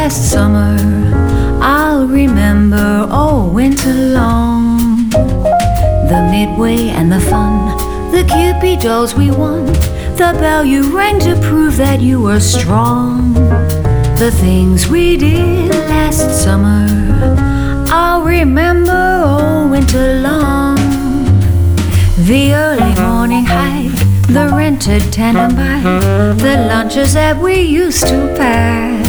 last summer I'll remember all winter long. The midway and the fun, the Cupid dolls we won, the bell you rang to prove that you were strong. The things we did last summer I'll remember all winter long. The early morning hike, the rented tandem bike, the lunches that we used to pack,